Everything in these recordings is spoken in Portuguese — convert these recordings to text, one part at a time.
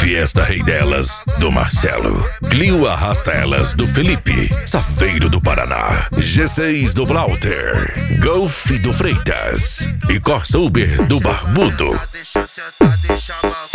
Fiesta Rei delas, do Marcelo. Clio Arrasta Elas, do Felipe. Safeiro do Paraná. G6 do Blauter. Golf do Freitas. E Corsa Uber do Barbudo. Deixa sentar, deixa mamar.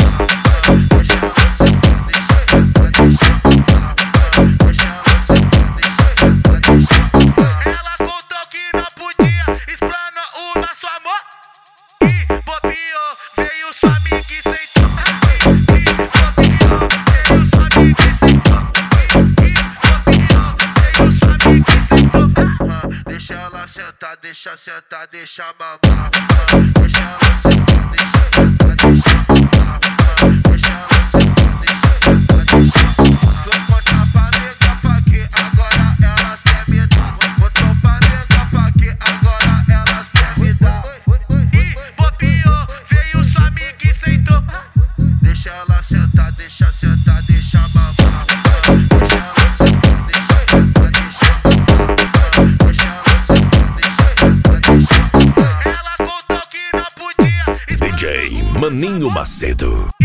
Ela contou que não podia, explana o nosso amor. E bobeou, veio sua amiga e sentou. E bobeou, veio sua amiga e sentou. E bobeou, veio sua amiga e sentou. Deixa ela sentar, deixa sentar, deixa mamar. Deixa ela sentar, deixa sentar, deixa mamar. Deixa ela sentar, deixa sentar, deixa mamar. Vou contar pra nega pra que agora elas querem me dar. Vou contar pra nega pra que agora elas querem me dar. E bobeou, veio sua amiga e sentou. Deixa ela sentar, deixa sentar, deixa mamar. Deixa ela sentar, deixa sentar, deixa mamar. Deixa ela sentar, deixa sentar, deixa mamar. Ela contou que não podia. DJ Maninho Macedo.